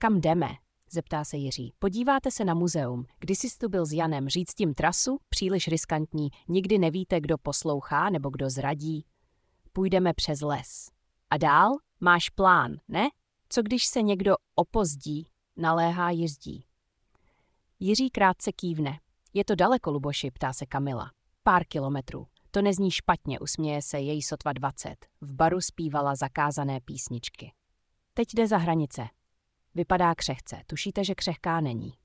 Kam jdeme? Zeptá se Jiří. Podíváte se na muzeum. Kdysi jsi tu byl s Janem, říct tím trasu? Příliš riskantní. Nikdy nevíte, kdo poslouchá nebo kdo zradí. Půjdeme přes les. A dál? Máš plán, ne? Co když se někdo opozdí? Naléhá Jiří. Jiří krátce kývne. Je to daleko, Luboši, ptá se Kamila. Pár kilometrů. To nezní špatně, usměje se, její sotva 20. V baru zpívala zakázané písničky. Teď jde za hranice. Vypadá křehce, tušíte, že křehká není.